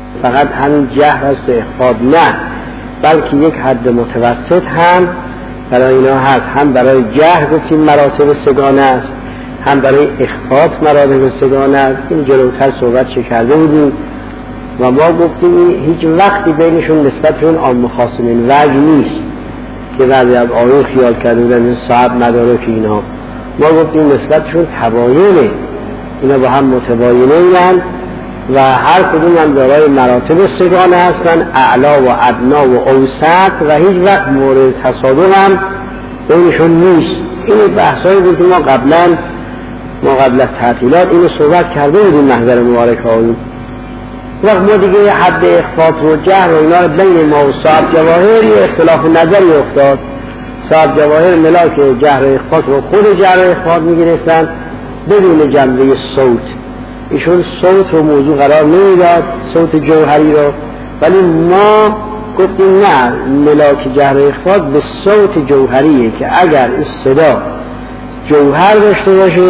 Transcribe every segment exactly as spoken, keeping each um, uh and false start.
فقط همین جهر است و اخفاض نه، بلکه یک حد متوسط هم برای اینا هست. هم برای جهر گفتیم مراتب سگانه است، هم برای اخفاض مراتب سگانه است. این جلوتر صحبت چه کرده بودیم و ما گفتیم هیچ وقتی بینشون نسبتشون عام خاص من وجه نیست که بعضی از آیون خیال کرده بودن این صاحب نداره که اینها. ما گفتیم نسبتشون تباینه، اینا با هم متباینه اینا و هر کدوم هم دارای مراتب سگانه هستن، اعلا و ادنا و اوسط، و هیچ وقت مورد تصادم هم بینشون نیست. این بحثایی بود که ما قبلا ما قبل از تعطیلات اینو صحبت کرده بودیم محضر مبارک آیون. وقت ما دیگه حد اخفاض و جهر و اینا رو بین ما و صاحب جواهر یه اختلاف نظری افتاد. صاحب جواهر ملاک جهر و اخفاض رو خود جهر و اخفاض میگرفتن بدون جنبه صوت، ایشون صوت رو موضوع قرار نمیداد، صوت جوهری رو، ولی ما گفتیم نه، ملاک جهر و اخفاض به صوت جوهریه که اگر این صدا جوهر داشته باشه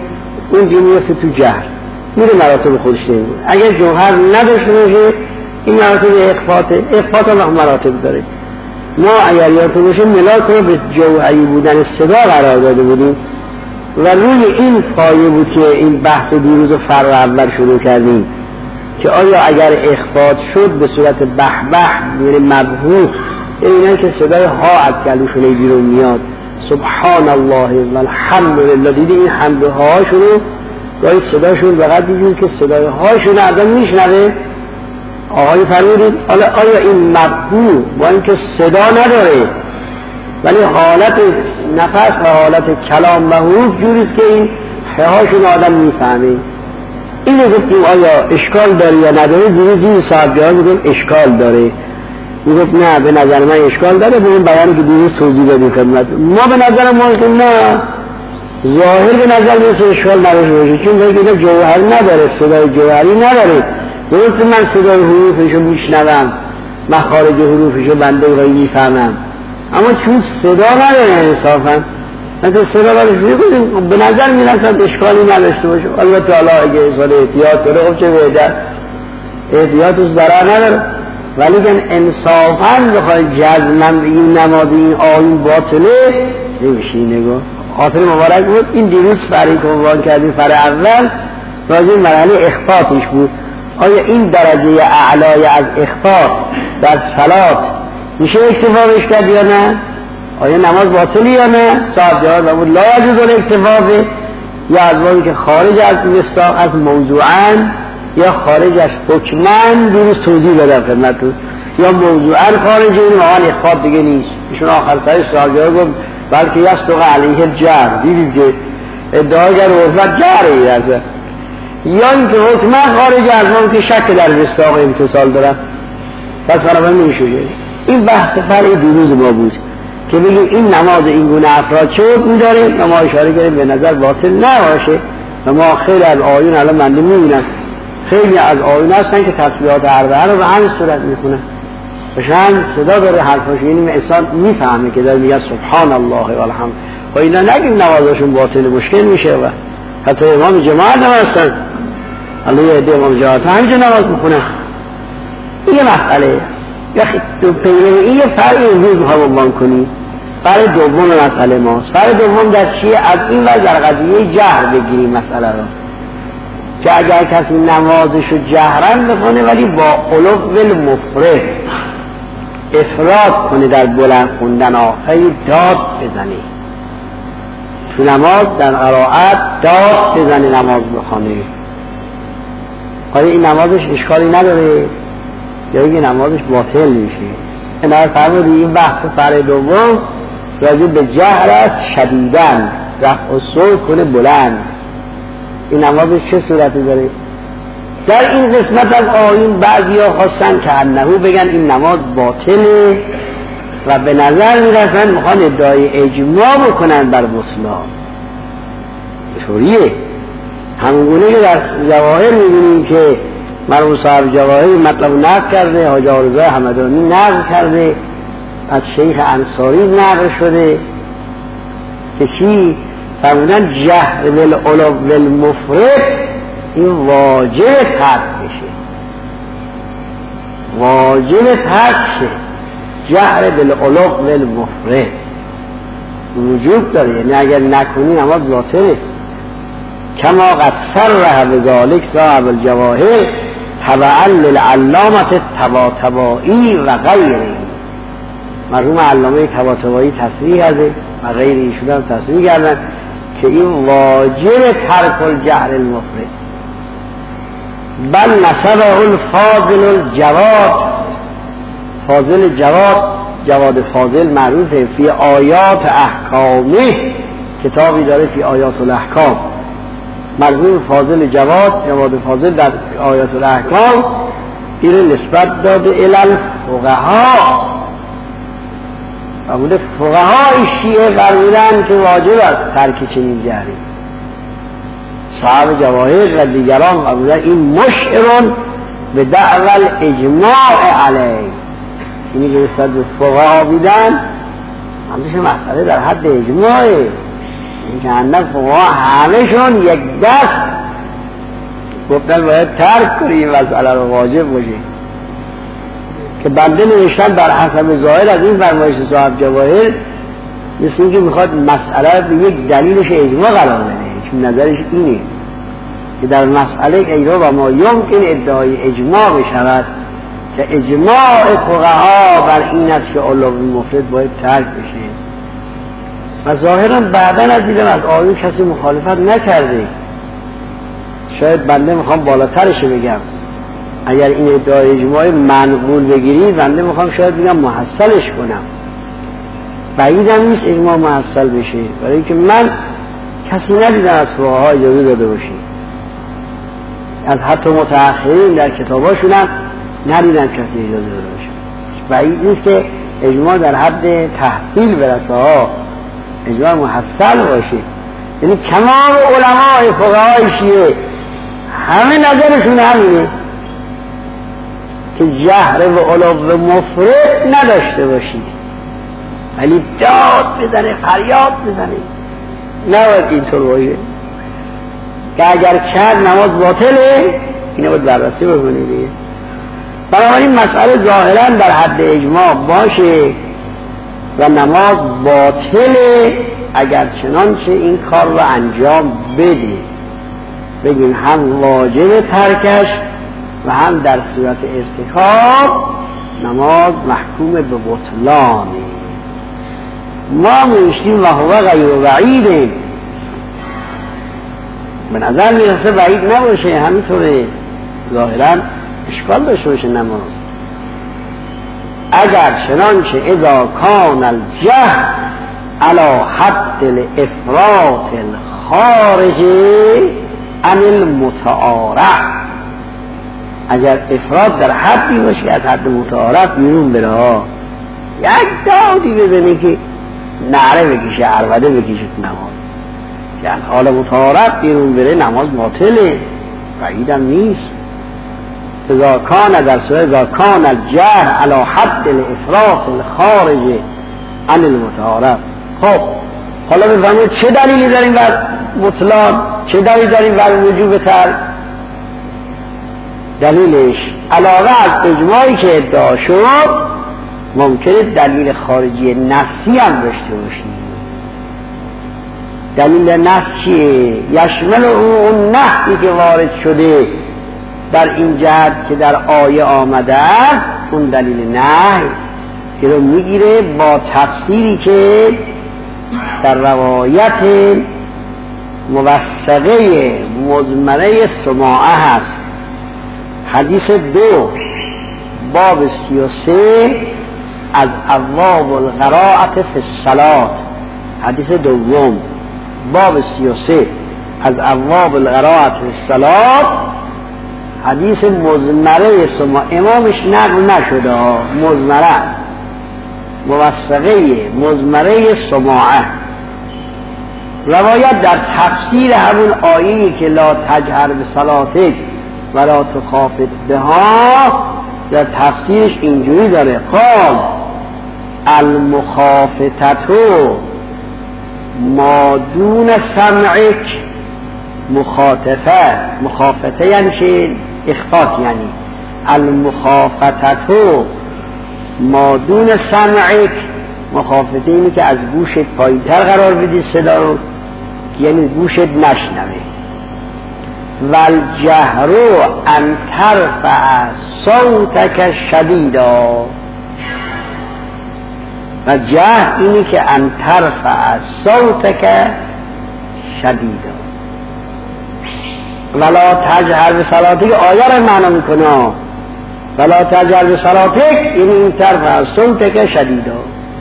اون دیگه میفته تو جهر، میره مراتب خودش نمیده. اگر جوهر نداشته باشه این مراتب اخفاضه. اخفاض هم مراتب داره. ما اگر یادتون باشه ملاک رو به جوهری بودن صدا قرار داده بودیم و روی این پایه بود که این بحث دیروز و فرع اول شروع کردیم که آیا اگر اخفاض شد به صورت بحبح یعنی مبهوح، اینه که صدای ها از گلوشونه بیرون میاد، سبحان الله و الحمد لله، دیدی این حمد هاشون رو گاهی صداشون بقدر دیدید که صدای هاشون آدم میشنوه. آقای فرمودید حالا آیا این مبهوح با اینکه صدا نداره ولی حالت نفس و حالت کلام و حروف جوریست که این هاشون آدم میفهمه، اینو گفتیم آیا اشکال داره یا نداره؟ دیروز این صاحب جواب میگم اشکال داره. میگفت نه به نظر من اشکال داره، به این بیانی که دیروز توضیح دادیم خدمت ما. به نظر ما نه، ظاهر به نظر میسه اشکال نداره باشه، چون دیگه جوهر نداره، صدای جوهری نداره. درست من صدای حروفشو میشنوم، مخارج حروفشو بنده غیبی میفهمم، اما چون صدا نداره انصافا مثل صدا برش میگوزیم به نظر میرسد اشکالی نداشته باشه. البته حالا اگه اصال احتیاط داره خب چه بهتر، احتیاط و ضرر نداره، ولی که انصافا بخوای جزمن این نماز این آیون باطله نمیشه. نگاه خاطر مبارک بود این دیروز فرعی که عنوان کردیم فرع اول راجع مرحله اخفاضش بود. آیا این درجه اعلای از اخفاض در صلات میشه اکتفا بش کرد یا نه؟ آیا نماز باطلی یا نه؟ صاحب جواب بود لا یجوز الاکتفا به، یا از وقتی که خارج از مصداق از موضوعاً یا خارج از حکماً دیروز توضیح دادم خدمتتون، یا موضوعاً خارج این واقعا اخفاض دیگه نیست. ایشون آخر سرش صاحب جواب گفت بلکه یصدق علیه الجهر، دیدید که ادعاگر عرفت جهره ازه، یا اینکه حکماً خارج از ما که شک در مصداق امتصال دارن، پس برابر نمیشه. این بحث فرع دیروز ما بود که بگیم این نماز این گونه افراد چه حکم داره و ما اشاره کردیم به نظر باطل نباشه. و ما خیلی از آیون الان منده میبینم خیلی از آیون هستن که تسبیحات اربعه رو به همین صورت میخونن، بشن صدا داره حرفاش، یعنی انسان میفهمه که داره میگه سبحان الله و الحمد. و اینا نگیم نمازشون باطل مشکل میشه و حتی امام جماعت هم هستن، الله یه عده امام جماعت همینجا نماز میخونن. این یه مسئله یا تو پیروی این یه فرق امروز میخوام عنوان کنی. فرق دوم مسئله ماست. فرق دوم در چیه؟ از این وجه در قضیه جهر بگیریم مسئله رو که اگر کسی نمازشو جهرن بخونه ولی با علو المفرد افراد کنه در بلند خوندن آخری داد بزنه تو نماز، در قرائت داد بزنه نماز بخونه، آیا این نمازش اشکالی نداره یا اینکه نمازش باطل میشه؟ این هر فرمودی این بحث فرع دوم راجع به جهر است شدیدن رفع و صوت کنه بلند، این نمازش چه صورتی داره؟ در این قسمت از آیین بعضی ها خواستن که انهو بگن این نماز باطله و به نظر میرسن میخوان ادعای اجماع بکنن بر بطلان. طوریه همونگونه که در جواهر میبینیم که مرحوم صاحب جواهر مطلب نقل کرده، حاج آرزای حمدانی نقل کرده، از شیخ انصاری نقل شده که چی؟ فرمودن جهر بالعلو بالمفرد این واجب ترک بشه. واجب ترک شه جهر بالعلو والمفرد وجوب داره، یعنی اگر نکنی نماز باطله. کما قد صرح بذالک صاحب الجواهر تبعا للعلامة الطباطبایی و غیره. مرحوم علامه طباطبایی تصریح هده و غیر ایشون هم تصریح کردن که این واجب ترک الجهر المفرد. بل نسبه الفاضل الجواد، فاضل جواد، جواد فاضل معروفه، فی آیات احکامه، کتابی داره فی آیات الاحکام. مرحوم فاضل جواد، جواد فاضل در آیات الاحکام این نسبت داده الی الفقها. بوده فقهای شیعه فرمودن که واجب است ترک چنین جهری. صاحب جواهر و دیگران فرمودن این مشعر به دعوی اجماع علیه، اینی که نسبت به فقها بیدن همچه مسئله در حد اجماعه، این که اندک فقها همهشون یک دست گفتن باید ترک کنی این مسئله رو، واجب باشه. که بنده نوشتن بر حسب ظاهر از این فرمایش صاحب جواهر مثل اینکه میخواد مسئله به یک دلیلش اجماع قرار بده، چون نظرش اینه که در مسئله ایرا و ما یمکن ادعای اجماع بشود که اجماع فقها بر این است که علو مفرد باید ترک بشه. و ظاهرا بعدا از دیدم از آیون کسی مخالفت نکرده. شاید بنده میخوام بالاترش بگم، اگر این ادعای اجماع منقول بگیرید بنده میخوام شاید بگم محصلش کنم. بعیدم نیست اجماع محصل بشه، برای اینکه من کسی ندیدم از فقها اجازه داده باشی، از حتی متأخرین در کتاباشون هم ندیدم کسی اجازه داده باشه. بعید نیست که اجماع در حد تحصیل برسه ها، اجماع محصل باشه. یعنی تمام علمای فقهای شیعه همه نظرشون همینه که جهر و علو مفرد نداشته باشید، ولی داد بزنه، فریاد بزنه، نباید اینطور باشه که اگر کرد نماز باطله. اینه باید بررسی بکنید دیگه. بنابراین مسئله ظاهرا در حد اجماع باشه و نماز باطله اگر چنانچه این کار رو انجام بده، بگیم هم واجب ترکش و هم در صورت ارتکاب نماز محکوم به بطلانه. ما میشتیم و هو غیر بعیده، به نظر میرسه بعید نباشه، همینطوره ظاهرا اشکال داشته باشه نماز. اگر چنانچه اذا کان الجهر علی حد الافراط الخارج عن المتعارف، اگر افراد در حدی باشه از حد متعارف بیرون بره ها، یک دادی بزنه که نعره بکشه، عربده بکشه تو نماز، که از حال متعارف بیرون بره نماز باطله، بعیدم نیست. اذا کان در صورت اذا کان الجهر علی حد الافراط الخارج عن المتعارف. خب حالا بفهمید چه دلیلی داریم بر بطلان، چه دلیلی داریم بر وجوب ترک؟ دلیلش علاوه از اجماعی که ادعا شد ممکنه دلیل خارجی نصی هم داشته باشیم. دلیل نص چیه؟ یشمل اون نحی که وارد شده در این جهت که در آیه آمده است، اون دلیل نهی که رو میگیره با تفسیری که در روایت موثقه مضمره سماعه هست. حدیث دو باب سی و سه از ابواب القراءة فی الصلاة، حدیث دوم باب سی و سه از ابواب القراءة فی الصلاة، حدیث مضمره سماعه، امامش نقل نشده، مضمره است، موثقه مضمره سماعه. روایت در تفسیر همون آیه‌ای که لا تجهر به صلاتک ولا تخافت بها، در تفسیرش اینجوری داره: قال المخافتتو ما دون سمعک مخاطفه. مخافته یعنی چه؟ اخفاف، یعنی المخافتتو ما دون سمعک، مخافته اینه که از گوشت پایین‌تر قرار بدی صدا رو، یعنی گوشت نشنوه. والجهرو ان ترفع صوتک شدیدا، و جهر اینه که ان ترفع صوتک شدیدا. ولا تجهر بصلاتک آیه رو معنا میکنه، ولا تجهر بصلاتک یعنی این ترفع صوتک شدیدا.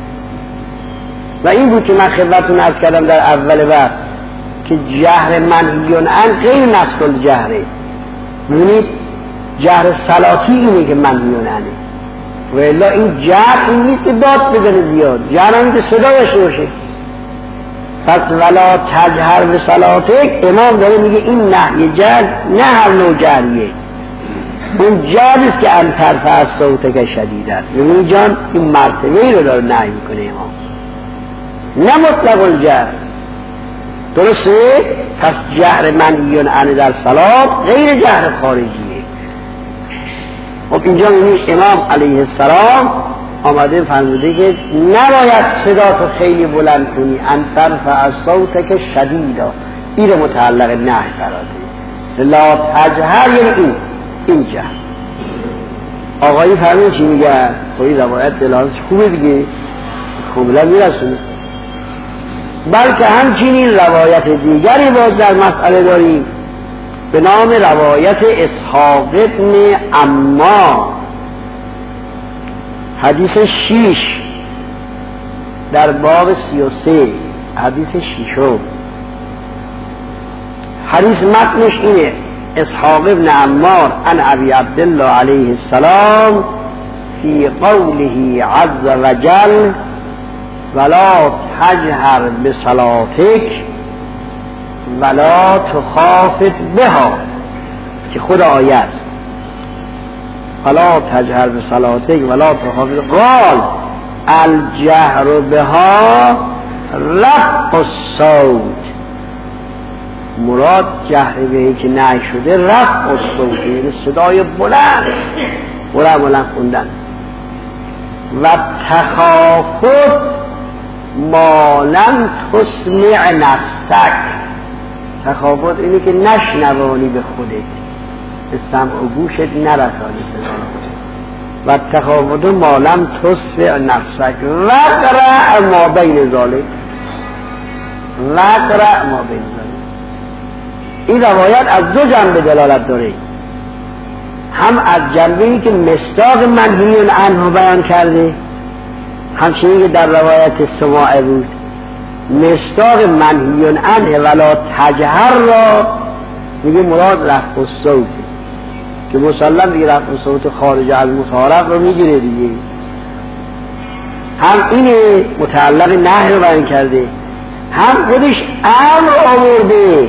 و این بود که من خدمتتون عرض کردم در اول بحث که جهر منهیون عن غیر نفس الجهره. می‌بینید جهر صلاتی اینه که منهیون عنه، و الا این جهر این نیست که داد بزنه زیاد، جهر اینه که صدا داشته باشه. پس ولا تجهر به صلاتک، امام داره میگه این نهی جهر نه هر نوع جهریه، اون جهری است که ان ترفع صوتک شدیدا. ببینید جان این مرتبه ای رو داره نهی میکنه امام، نه مطلق الجهر. درسته؟ پس جهر منهیون عنه در صلات غیر جهر خارجیه. خب اینجا میبینید امام علیه السلام آمده فرموده که نباید صداتو خیلی بلند کنی، ان ترفع صوتک شدیدا، این رو متعلق نهی قرار ده. لا تجهر یعنی این این جهر. آقایی فرمود چی میگه؟ خواهی روایت دلالتش خوبه دیگه، کاملا میرسونه. بلکه همچنین روایت دیگری باز در مسئله داریم به نام روایت اسحاق ابن عمار، حدیث شیش در باب سی و سه، حدیث شیشم. حدیث متنش اینه: اسحاق ابن عمار عن ابی عبدالله علیه السلام فی قوله عز وجل ولا تجهر بصلاتک ولا تخافت بها، که خود آیه است. ولا تجهر بصلاتک ولا تخافت، قال الجهر بها رفع الصوت، مراد جهر بهی که نهی شده رفع الصوت، یعنی صدای بلند بلند بلند خوندن. و تخافت ما لم تسمع نفسک، تخافت اینه که نشنوانی به خودت، به سمع و گوشت نرسانی صدا رو. و تخافت ما لم تسمع نفسک وقرع ما بین ذالک، وقرع ما بین ذالک. این روایت از دو جنبه دلالت داره، هم از جنبه‌ای که مصداق منهیون عنه بیان کرده، همچنین که در روایت سماع بود مصداق منهیون عنه ولا تجهر را میگه مراد رفع الصوت، که مسلم دیگه رفع الصوت خارج از متعارف رو میگیره دیگه. هم این متعلق نهی رو بیان کرده، هم خودش امر آورده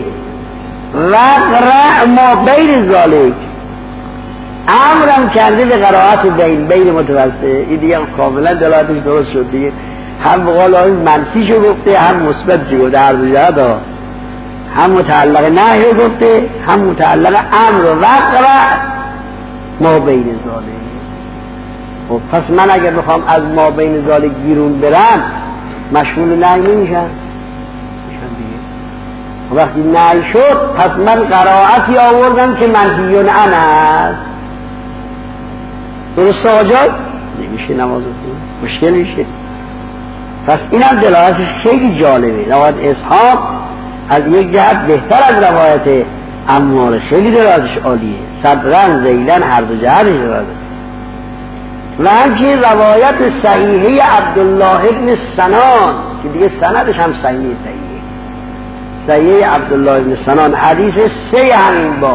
وقرع ما بین ذالک، امرم کرده به قرائت بین بین متوسط. این دیگه کاملا دلالتش درست شد دیگه، هم به قول آقای منفیشو گفته هم مثبتشو گفته، هر دو جهت ها، هم متعلق نهی رو گفته هم متعلق امر و وقرع ما بین ذالک. خب پس من اگر بخوام از ما بین ذالک بیرون برم مشمول نهی نمیشم دیگه. وقتی نهی شد پس من قرائتی آوردم که منهیون عنه است. درست آجاد نمیشه نماز خون، مشکل میشه. پس این هم دلالتش خیلی جالبه. روایت اسحاق از یک جهت بهتر از روایت عمار، خیلی دلالتش عالیه، صدرن زیدن هر دو جهتش دلالت. و همچنین روایت صحیحه عبدالله ابن سنان که دیگه سندش هم صحیحه صحیحه صحیحه عبدالله ابن سنان، حدیث سه همین باب،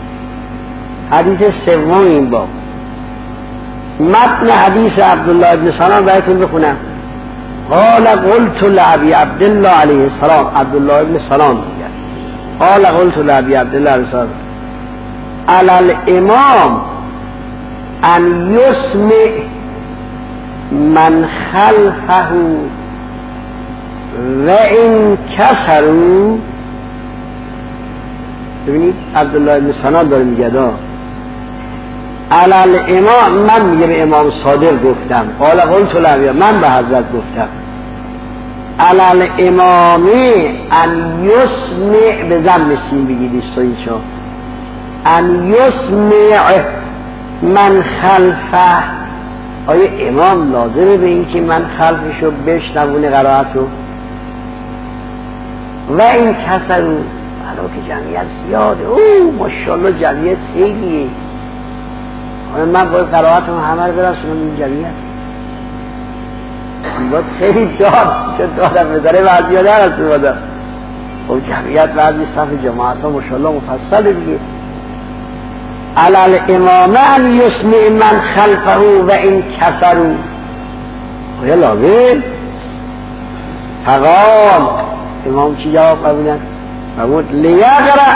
حدیث سوم این باب. متن حدیث عبدالله ابن سنان براتون بخونم. قال قلت لابی عبدالله علیه السلام، عبدالله ابن سنان میگه قال قلت لابی عبدالله علیه السلام علی الامام ان یسمع من خلفه و این کسرو. ببینید عبدالله ابن سنان داره میگه دا علل امام، من میگه به امام صادق گفتم، قال قلت له، من به حضرت گفتم علل امامی ان یسمع، به ضم سین بگیرید سویشو، ان یسمع من خلفه. آیا امام لازمه به این که من خلفشو بشنوونه قرائتو؟ و این کسرو، حالا که جمعیت زیاده، اوه ماشاءالله جمعیت خیلیه، من باید قرائتم همه رو برسونم این جمعیت، باید خیلی داد که دادم بذاره بعضی ها در رسول بادم. خب جمعیت بعضی صف جماعت ها ماشاءالله مفصله دیگه. علل امامه ان یسمع من خلفه و این کسرو، آیا لازم؟ فقال امام چی جواب فرمودن؟ فرمود لیقرأ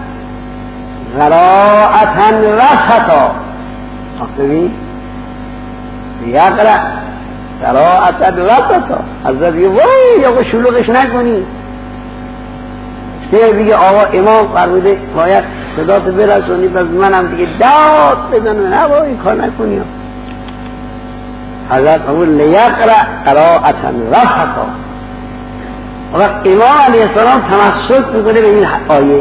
قراءة وسطا. ببین لیقرأ قراءة وسطا، حضرت یه وای یا شلوغش نکنی، دیگه بگه آقا امام فرموده باید صدات برسونی، پس منم دیگه داد بزنم، نه با این کار نکنی. حضرت فرمود لیقرأ قراءة وسطا. وقت امام علیه السلام تمسک میکنه به این آیه،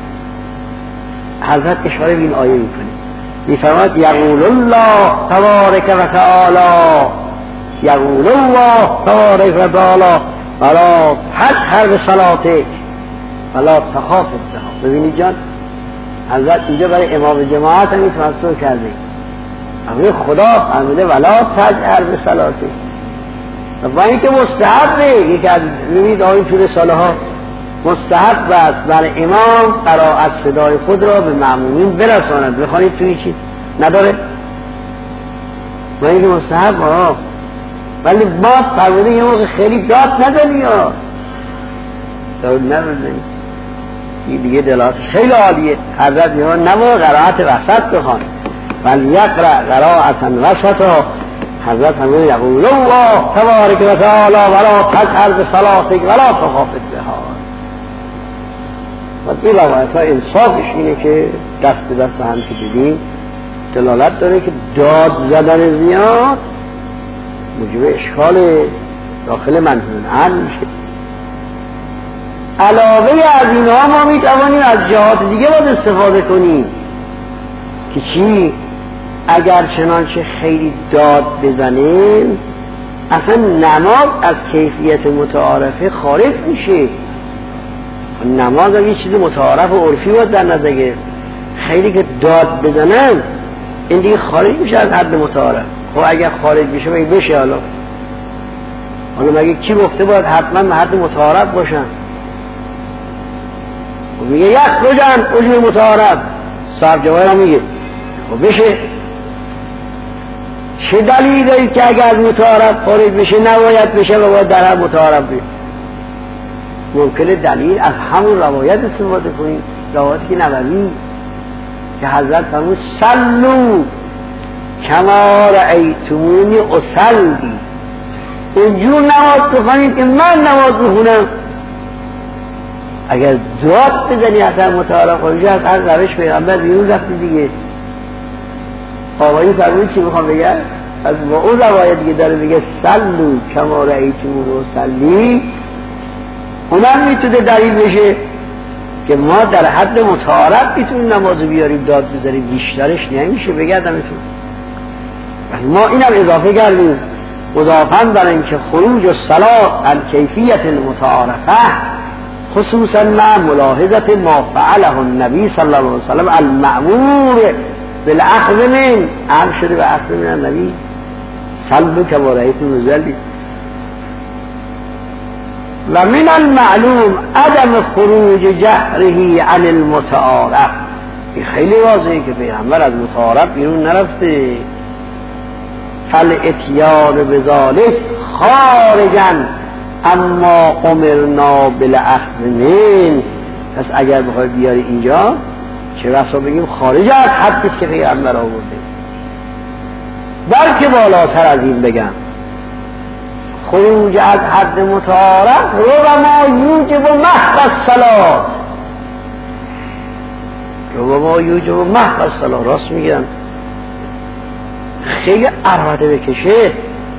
حضرت اشاره به این آیه میکنه، میفرماد یقول الله تبارک و تعالی، یقول الله تبارک و تعالی ولا تجهر بصلاتک ولا تخافت بها. ببینید جان، حضرت اینجا برای امام جماعت هم تمسک کرده، اما خدا فرموده ولا تجهر بصلاتک، و این که مستحبه، یکی از ببینید آقای طول ساله ها مستحب است بر امام قرائت صدای خود را به مأمومین برساند. بخوانید توی چی نداره؟ و این که مستحب ها، ولی باز فرموده یه موقع خیلی داد نداری ها، داد نداری، این دیگه دلات خیلی عالیه. حضرت میگه نباید قرائت وسط بخوان، ولی یقرأ قراءة وسطا. حضرت فرموده یقول الله تبارک و تعالی ولا تجهر بصلاتک ولا تخافت بها. و این روایت ها انصافش اینه که دست به دست هم که دیدیم دلالت داره که داد زدن زیاد موجب اشکال داخل منهون عن میشه. علاوه از اینها ما میتوانیم از جهات دیگه باید استفاده کنیم که چی؟ اگر چنانچه خیلی داد بزنیم اصلا نماز از کیفیت متعارفه خارج میشه. نماز هم یه چیز متعارف و عرفی باید در نظر گرفت. خیلی که داد بزنن این دیگه خارج میشه از حد متعارف. خب اگر خارج بشه باید بشه. حالا حالا مگه کی گفته باید حتما به حد متعارف باشن؟ خب میگه یک بجن اجور متعارف، صاحب جواهر هم میگه خب بشه. چه دلیل دارید که اگر از متعارف خارج بشه نباید بشه و باید در حد متعارف بشه؟ ممکنه دلیل از همون روایت استفاده کنیم، روایتی که نبوی که حضرت فرمود صلوا کما رأیتمونی اصلی، اونجور نماز بخونید که من نماز بخونم. اگر داد بزنی اثر متعارف خارجی از هر روش پیغمبر بیرون رفتی دیگه. آقایی فرمود چی میخوام بگم؟ از با اون روایت دیگه داره بگه صلوا کما رأیتمونی اصلی، اونم میتونه دلیل بشه که ما در حد متعارف میتونیم نماز بیاریم داد بزنیم، بیشترش نمیشه بگردمتون. ما اینم اضافه کردیم مضافاً برای اینکه خروج الصلاة عن کیفیت المتعارفه خصوصا مع ملاحظت ما فعله النبی صلی الله علیه وسلم المأمور بالاخذ من، امر شده به اخذ من النبی صلوا کما رأیتم اصلی. و من المعلوم عدم خروج جهره عن المتعارف، این خیلی واضحه که پیغمبر از متعارف بیرون نرفته. فالاتیان بذالک خارجا اما امرنا بالاخذ من. پس اگر بخوای بیاری اینجا چه بسا بگیم خارج از حدی که پیغمبر آورده، بلکه بالاتر از این بگم خروج از حد متعارف ربما یوجب محو الصلاة، ربما یوجب محو الصلاة. راست میگن خیلی عربده بکشه،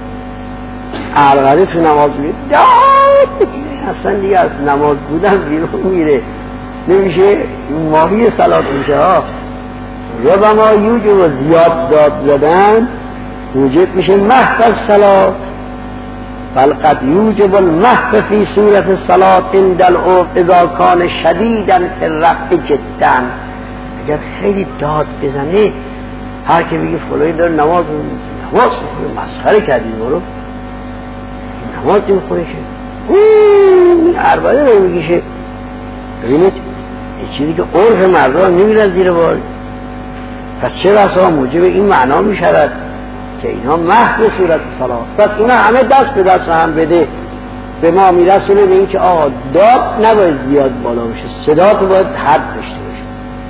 عربده تو نماز میره داد بگیره، اصلا دیگه از نماز بودن بیرون میره، نمیشه ماهی صلات میشه ها. ربما یوجب و زیاد داد زدن موجب میشه محو الصلات، بل قد یوجب المحو فی صورت الصلات عند العرف اذا کان شدیدا فی الرفع جدا. اگر خیلی داد بزنه، هر که بگه فلانی داره نماز نماز میخونه، مسخره کردی برو نماز میخونه که اون عربده رو میگیشه. ببینید یه چیزی که عرف مردم نمیره زیر بار، پس چه رسا موجب این معنا میشود که اینها محو صورت صلات. پس اینا همه دست به دست هم بده به ما میرسونه به این که آقا داد نباید زیاد بالا بشه، صدات باید حد داشته باشه.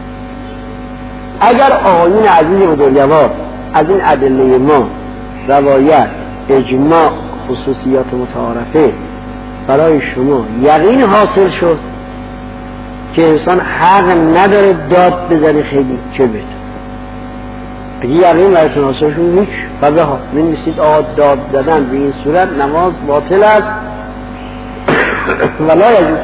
اگر آقایون عزیز بزرگوار از این ادله ما روایت، اجماع، خصوصیات متعارفه برای شما یقین حاصل شد که انسان حق نداره داد بزنه خیلی، چه بهتر. اگه یقین براتون حاصل شد هیچ ببه ها نمیسید آقا داد زدن به این صورت نماز باطل است ولا یجوز،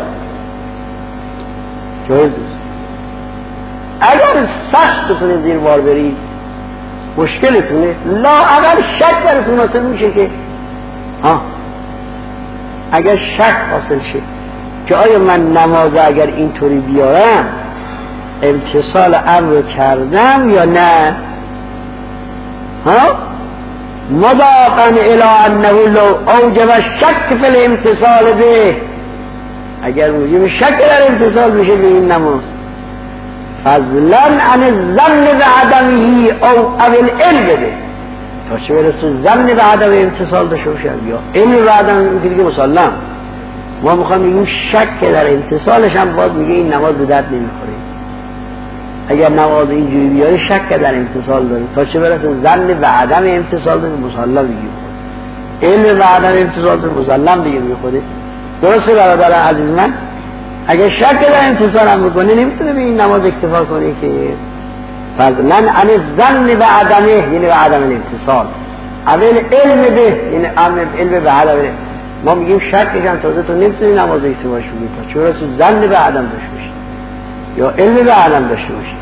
جایز نیست. اگر سخت بتونه زیر بار برید مشکلتونه، لا اگر شک براتون حاصل میشه که ها اگر شک حاصل شه که آیا من نماز اگر اینطوری بیارم امتصال امر کردم یا نه، ها مضافاً الی انه لو اوجب شک فی الامتصال به، اگر موجب شک در امتصال بشه به این نماز، فضلا عن الظن بعدمه او او العلم به، تا چه برسه ظن به عدم امتصال داشته باشه یا علم به عدم، این که مسلم ما میخوایم بگیم شک در امتصالش هم باز میگه این نماز به درد نمیخوره. اگر نماز اینجوری بیاره شک در امتصال داره، تا چه برسه ظن به عدم امتصال داره مسلم بگیم، علم به عدم امتصال داره مسلم بگیم خودی. درسته برادر عزیز من؟ اگر شک در امتصال هم بکنه نمیتونه به این نماز اکتفا کنه که فضلا عن الظن به عدمه، یعنی به عدم الامتصال، اول علم به یعنی علم به عدم. ما میگیم شکش هم تازه تو نمیتونی نماز اکتفاش بگی تا چه برسه ظن به عدم داشته باشی یا علم به عدم داشته باشی.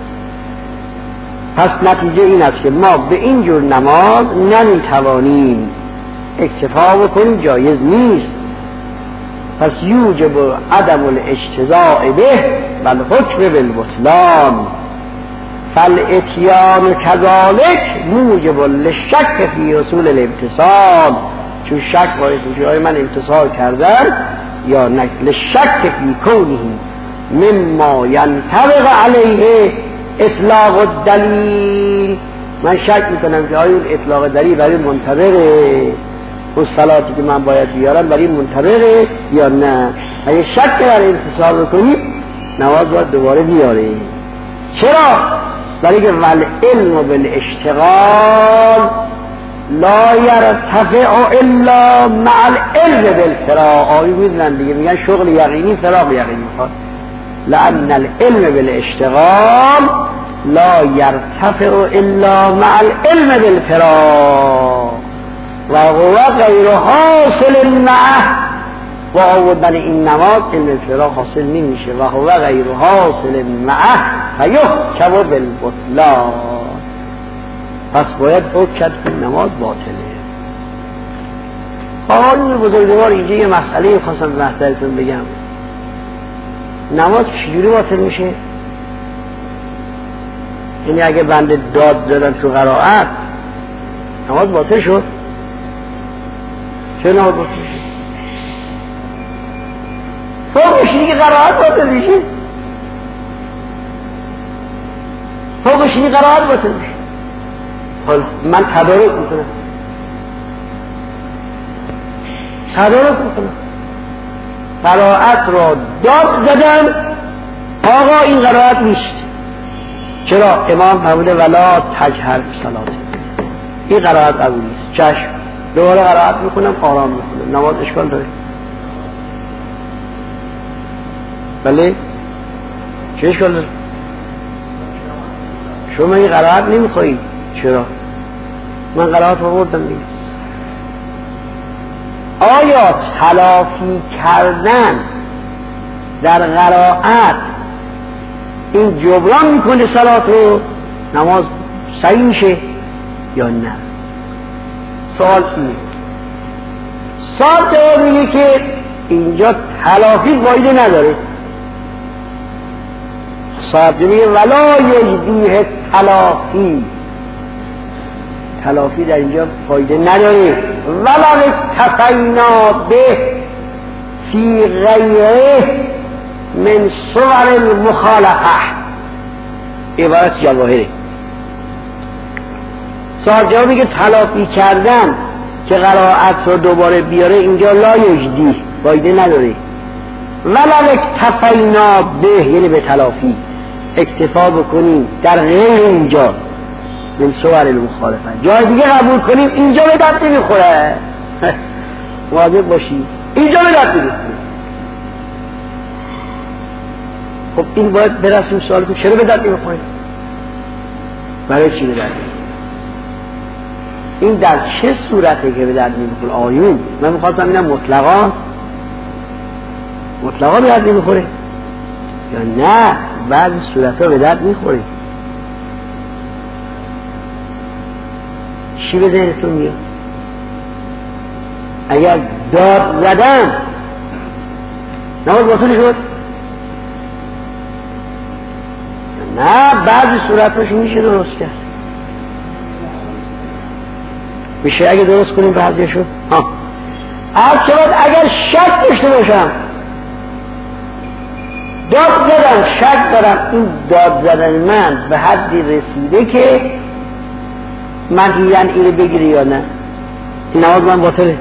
پس نتیجه این است که ما به این جور نماز نمیتوانیم اکتفا بکنیم، جایز نیست. پس یوجب عدم الاجتزاء به بل حکم بالبطلان فالاتیان کذالک موجب للشک فی حصول الامتصال، چون شک باید بشه آیا من امتصال کردم یا نه، للشک فی کونه مما ینطبق علیه اطلاق الدلیل، من شک میکنم که آیا اطلاق دلیل برای منطبقه اون صلاتی که من باید بیارم برای منطبقه یا نه. اگه شک در امتصال بکنید نماز باید دوباره بیاره. چرا؟ برای که والعلم بالاشتغال لا یرتفع الا مع العلم بالفراغ. آیه میدونن دیگه میگن شغل یقینی فراغ یقینی میخواد، لأن العلم بالاشتغال لا یرتفع الا مع العلم بالفراغ و هو غیر حاصل معه. با آوردن این نماز علم فراغ حاصل نمیشه و هو غیر حاصل معه فیحکم بالبطلان. پس باید حکم کرد که نماز باطله. آقایون بزرگوار اینجا یه مسئله خواستم به محضرتون بگم، نماز چجوری باطل میشه؟ یعنی اگه بنده داد زدن تو قرائت نماز باطل شد، چه نماز باطل میشه؟ فوقش دیگه قرائت باطل میشه، فوقش دیگه قرائت باطل میشه. حالا من تدارک میکنم تدارک میکنم قرائت را داد زدن آقا این قرائت نیست. چرا؟ امام فرموده ولا تجهر بصلاته، این قرائت قبول نیست. چشم دوباره قرائت میکنم آرام میکنم، نماز اشکال داره؟ بله چه اشکال داره؟ شما این قرائت نمیخواهید، چرا؟ من قرائت رو بردم دیگه. آیا تلافی کردن در قرائت این جبران میکنه صلات رو، نماز صحیح میشه یا نه؟ سوال اینه. سوال جواب میگه که اینجا تلافی فایده نداره. صاحب میگه ولا یجدیه تلافی، تلافی در اینجا فایده نداره. ولا اکتفینا به فی غیره من صور المخالفه، عبارت جواهره. صاحب جواب میگه تلافی کردن که قرائت رو دوباره بیاره اینجا لا یجدی، فایده نداره. ولا اکتفینا به یعنی به تلافی اکتفا بکنیم در غیر اینجا من صور المخالفه، جای دیگه قبول کنیم اینجا به درد نمیخوره. واضح باشی اینجا به درد نمیخوره. خب این باید برسیم سوال که چرا به درد نمیخوره؟ برای چی به درد نمیخوره؟ این در چه صورته که به درد نمیخوره؟ آیون من میخواستم اینم مطلقاست، مطلقا به درد نمیخوره یا نه بعضی صورتها به درد میخوره؟ چی به ذهنتون میاد؟ اگر داد زدن نماز باطل شد؟ نه بعضی صورتاش میشه درست کرد. میشه اگه درست کنیم بعضیشو. ها از شود اگر شک داشته باشم، داد زدم شک دارم این داد زدن من به حدی رسیده که من هیان اینو بگیری یا نه، این نماز من باطله.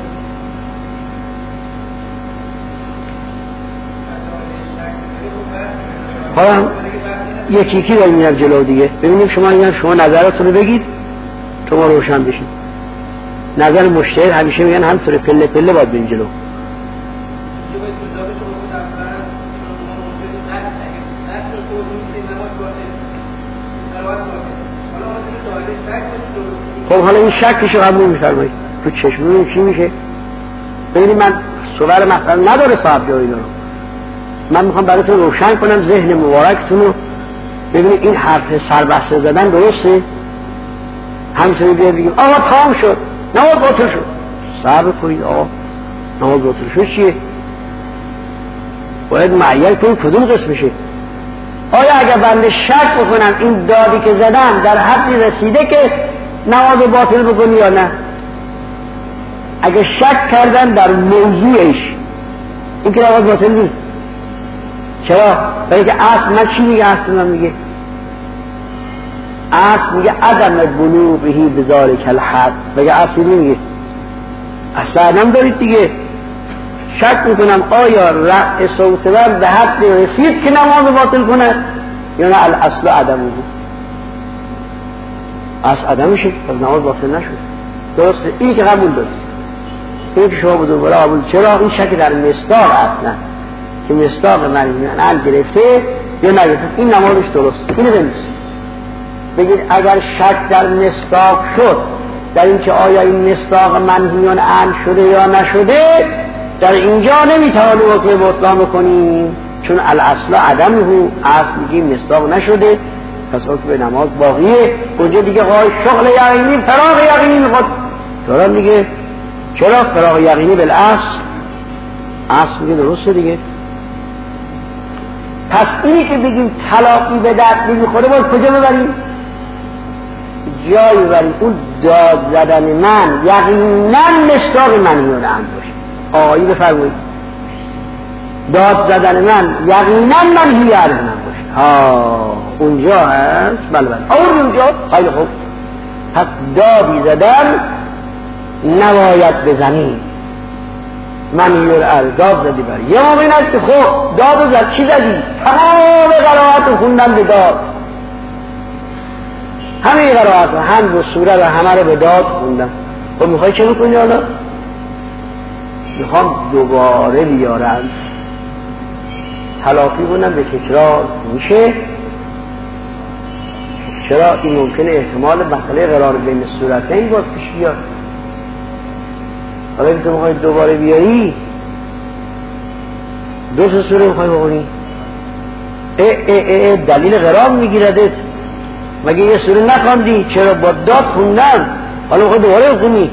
حالا یکی یکی داریم میرم جلو دیگه، ببینیم شما این شما نظراتونو بگید تو ما روشن بشید. نظر مشتهد همیشه میگن همطور پله پله باید بریم جلو. خب حالا این شکشو قبول می‌فرمایید تو چشمون چی میشه؟ ببینید من صور مثلا نداره صاحب جایی رو، من میخوام براتون روشن کنم ذهن مبارکتون رو. ببینید این حرف سربسته زدن درسته؟ همینطوری بیاد بگیم آقا تمام شد نماز باطل شد. صبر کنید آقا نماز باطل شد چیه؟ باید معین کنید کدوم قسمشه. آیا اگر بنده شک بکنم این دادی که زدم در حدی رسیده که نماز باطل بکنی یا نه؟ اگر شک کردن در موضوعش این که نماز باطل نیست. چرا؟ برای که اصل من چی میگه؟ اصل من میگه اصل میگه عدم بلوغهی بذالک الحد. بگه اصل نمیگه اصل عدم دارید دیگه. شک میکنم آیا رفع صوت من به حد رسید که نماز باطل کنه یا نه الاصل عدم بود. اصل عدم میشه پس نماز باطل نشد. درسته؟ اینی که قبول دارید، اینی که شما بدون برای قبول. چرا؟ این شک در مصداق اصلا که مصداق من عن گرفته یا نگرفته این نمازش درست. اینو بنویسید بگید اگر شک در مصداق شد در این که آیا این مصداق منهیان عن شده یا نشده، در اینجا نمیتوانیم حکم بطلان بکنیم چون الاصل عدمه، اصل میگیم مصداق نشده پس حکم نماز باقیه. اونجا دیگه قای شغل یقینی فراغ یقینی میخواد دارم دیگه. چرا؟ فراغ یقینی بالاصل، اصل میگه درسته دیگه. پس اینی که بگیم تلاقی به درد نمیخوره باید کجا ببریم؟ جایی ببریم اون داد زدن من یقینا مصداق منهیان عن باشه. آقایی بفرمایید داد زدن من یقینا منهی عن باشه. ها اونجا هست. بله بله آوردی اونجا. خیلی خوب. پس دادی زدن نباید بزنی منهی عن داد زدی بری. یه موقع این است که خب داد زد چی زدی؟ تمام قرائت رو خوندن به داد، همه قرائت رو هم و سوره رو همه رو به داد خوندن. خب میخوای چه بکنی حالا؟ میخوام دوباره بیارن تلافی کنن به تکرار میشه. چرا این ممکنه احتمال مسئله قرار بین صورتین باز پیش بیاد. حالا که تو میخوای دوباره بیاری دو سه سوره میخوای بخونی اه اه اه دلیل قرار میگیردت. مگه یه سوره نخوندی؟ چرا با داد خوندن حالا میخوای دوباره بخونی؟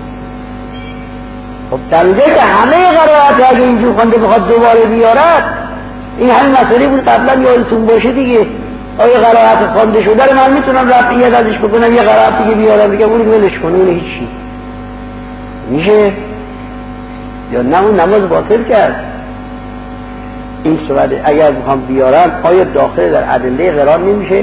خب دلیله که همه قرارات اگه اینجور خونده بخواد دوباره بیارد، این همین مسئله بود قبلا یادتون باشه دیگه. آیا قرارات خوانده شده رو من میتونم رفعیت ازش بکنم یه قرارات دیگه بیارم دیگه اون ولش کنه اون هیچی میشه یا نه اون نماز باطل کرد. این صورت اگر بخوام بیارم آیا داخل در ادله قرار نمیشه؟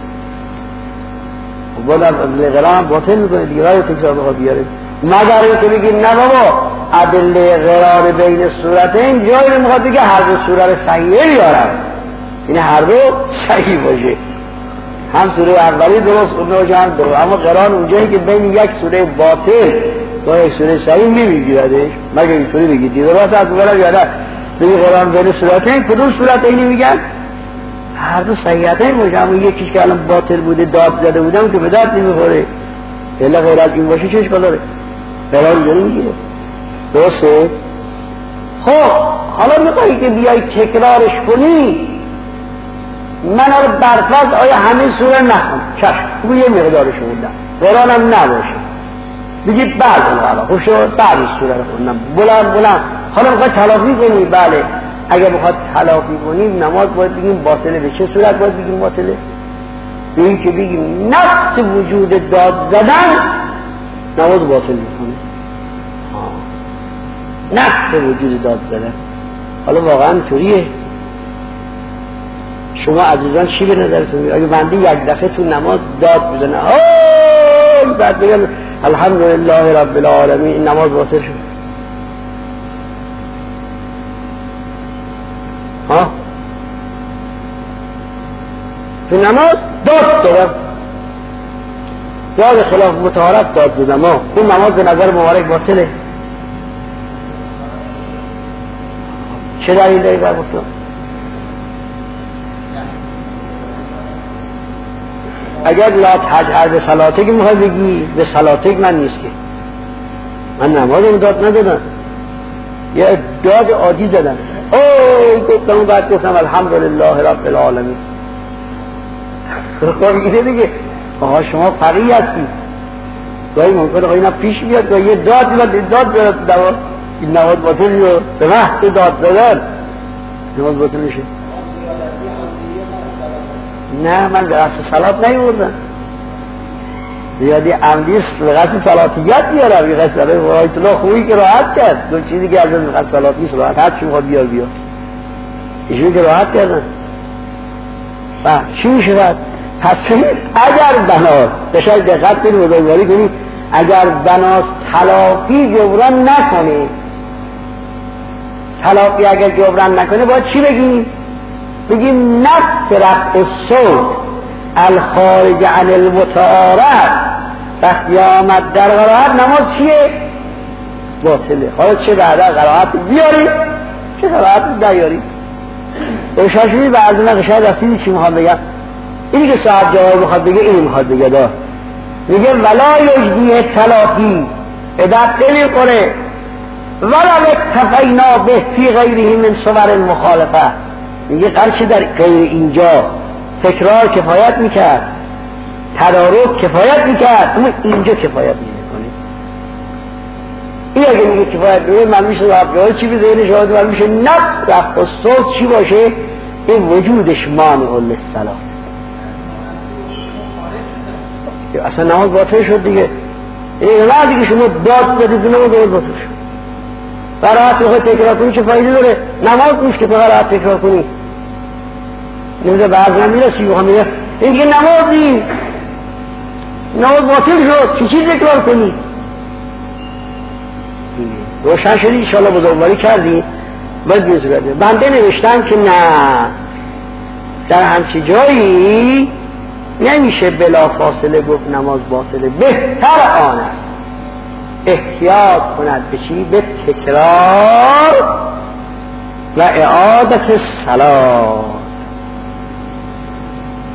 خب باید ادله قرار هم باطل میکنه دیگه رای تکرار بخواد بیاره. مگر اینکه بگی نه بابا ادله قرار بین صورتین جایی رو میخواد بگه هر دو صورت رو صحیحه بیارم، این هر دو صحیح باشه، هم سوره اولی درست اونجا هم درست، اما قرار اونجایی که بین یک سوره باطل با یک سوره صحیح نمیگیردش. مگر اینطوری بگید دیگه درست از اول یاده بگی قرار بین صورتین کدوم صورتین میگن هر دو صحیحتین باشه، اما یکیش که الان باطل بوده داد زده بودم که به درد نمیخوره الا غیر از این باشه چه اشکال داره؟ قرار اینجوری میگیره درسته؟ خب حالا میخوایی که بیای تکرارش کنی من رو برفض آیا همه سوره نخون چشم بگو یه مقدارش خوندم قرآنم نباشه بگید بعض حالا خوب شد بعض سوره رو خوندم بلند بلند حالا میخواد تلافی کنی بله اگر میخواد تلافی کنیم نماز باید بگیم باطله. به چه صورت باید بگیم باطله؟ به این که بگیم نقص وجود داد زدن نماز باطل میکنه، نقص وجود داد زدن. حالا واقعا طوریه؟ شما عزیزان چی به نظرتون میاد؟ اگه بنده یک دفعه تو نماز داد بزنه آی بعد بگم الحمدلله رب العالمین این نماز باطل شد؟ ها تو نماز داد دادم داد خلاف مطهرت داد زدم ها این نماز به نظر مبارک باطله. چه دلیل داری بر بکنم؟ اگر لا تجهر به صلاتک میخوای بگی به صلاتک من نیست که من نمازم داد ندادم یه داد عادی زدم اوه گفتم بعد گفتم الحمدلله رب العالمین. خب اینه دیگه آها شما فقیه هستی گاهی ممکنه اینا پیش بیاد گاهی یه داد بیاد داد بیاد دوا این نماز باطل میشه به وقت داد دادن نماز باطل میشه. نه من به قصد صلات نیوردم زیادی عمدی به قصد صلاتیت بیارم به قصد آیت الله خوبی که راحت کرد دو چیزی که از به قصد صلات نیست راحت هر چی میخواد بیار بیار ایشون که راحت کردن و چی میشه بعد؟ پس اگر بناست بشاید دقت کنید بزرگواری کنید اگر بناست تلافی جبران نکنه تلافی اگر جبران نکنه باید چی بگیم؟ بگیم نقص رفع الصوت الخارج عن المتعارف وقتی آمد در قرائت نماز چیه؟ باطله. حالا چه بعد قرائت بیاری چه قرائت نیاری؟ روشاشوی بعضی من شاید رسیدی چی میخوام بگم اینی که صاحب جواب میخواد بگه اینی میخواد بگه دا میگه ولا یجدیه تلافی ادت نمی کنه ولا اکتفینا به فی غیره من صور المخالفه. میگه قرچه در غیر اینجا تکرار کفایت میکرد تدارک کفایت میکرد اما اینجا کفایت نمیکنه. این اگه میگه کفایت نمیکنه من میشه صاحب چی به ذهن شما من میشه نقص رفع الصوت چی باشه؟ این وجودش مانع للصلات اصلا نماز باطل شد دیگه. این وقتی که شما داد زدید نماز باطل شد. قرائت رو تکرار کنی چه فایده داره؟ نماز نیست که تو قرائت تکرار کنی. نمیده بعض نمیرسی بخوام میگه این دیگه نماز نیست نماز باطل شد چی چیز تکرار کنی؟ روشن شدی انشاءالله بزرگواری کردی باید بیزو کرده. بنده نوشتم که نه در همچی جایی نمیشه بلا فاصله گفت نماز باطله. بهتر آن است احتیاط کند به چی؟ به تکرار و اعادت صلات.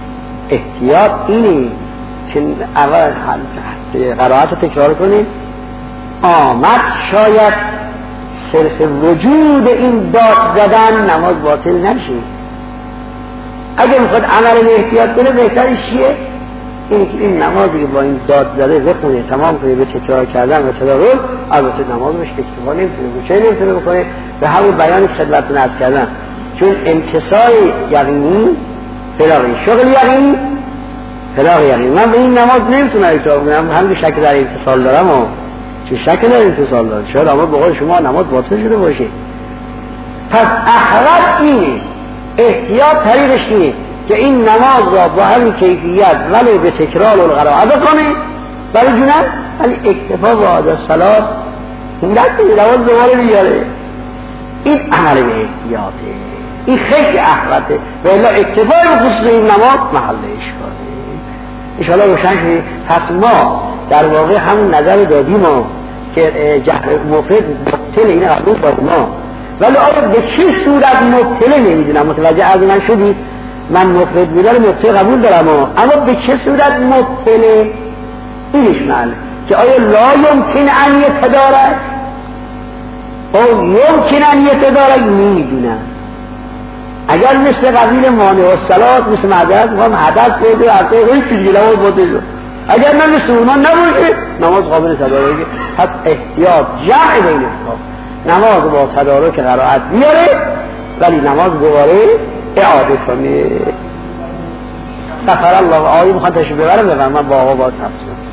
احتیاط اینه که اول قرائت رو تکرار کنیم. آمد شاید صرف وجود این داد زدن نماز باطل نشه. اگه میخواد عمل احتیاط کنه بهترش چیه؟ این که این نمازی که با این داد زده بخونه تمام کنه به تکرار کردن و تداول، البته نماز بهش اکتفا نمیتونه بکنه نمیتونه بکنه به همون بیانی که خدمتتون عرض کردم، چون امتصال یقینی فراغ شغل یقینی فراغ یقینی. من به این نماز نمیتونم اکتفا کنم، همین شک در امتصال دارم و چه شک در امتصال دارم، شاید اما به قول شما نماز باطل شده باشه. پس احوط اینه، احتیاط طریقش اینه که این نماز را با همین کیفیت ولی به تکرار القراءه بکنه، ولی جونم ولی اکتفا با عادت صلات هندک کنه، نماز دوباره بیاره. این عمل به احتیاطه، این خیلی احوطه، و الا اکتفا به خصوص این نماز محل اشکاله. انشاءالله روشن شده. پس ما در واقع همون نظر دادیم که جهر مفرد مبتل این قبول با ما، ولی آیا به چه صورت مبتله نمیدونم. متوجه از من شدی؟ من مفرد بودن مبتل قبول دارم، اما به چه صورت مبتله اینش معنی که آیا لا یمکن ان یتدارک او یمکن ان یتدارک نمیدونم. اگر مثل قبیل مانع الصلات مثل معذرت میخوام حدث کرده حتی هیچ چیزی نماز باطل شد، اگر من مثل اونا نباشه نماز قابل تدارکه. پس احتیاط جمع بین افتاست، نماز با تدارک قرائت بیاره ولی نماز دوباره اعاده کنه. سفر الله آیه میخواد تشریف ببرم ببرم من با آقا باز تصمیم